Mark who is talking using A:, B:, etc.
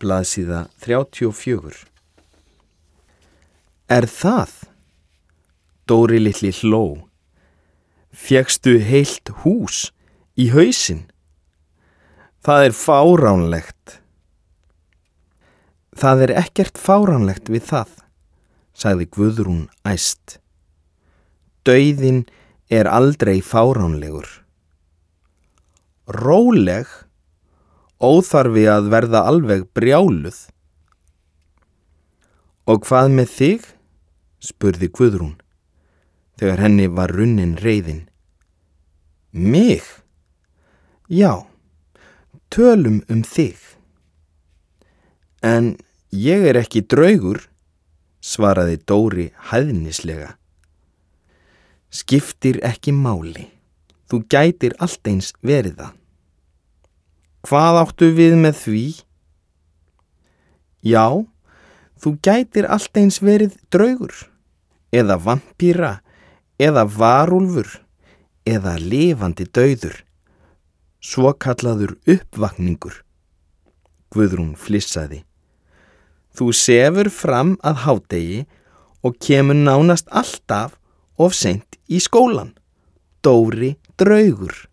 A: blaðsíða 34. Er það? Dóri litli hló. Fékkstu heilt hús í hausinn? Það er fáránlegt. Það er ekkert fáránlegt við það, sagði Guðrún æst. Dauðinn er aldrei fáránlegur. Róleg, óþarfi að verða alveg brjáluð. Og hvað með þig? Spurði Guðrún, þegar henni var runnin reiðin. Mig? Já, tölum þig. En ég er ekki draugur, svaraði Dóri hæðnislega. Skiptir ekki máli, þú gætir allt eins verið það. Hvað áttu við með því? Já, þú gætir allt eins verið draugur, eða vampíra, eða varúlfur, eða lifandi dauður, svokallaður uppvakningur. Guðrún flissaði. Þú sefur fram að hádegi og kemur nánast alltaf of seint í skólann. Dóri draugur.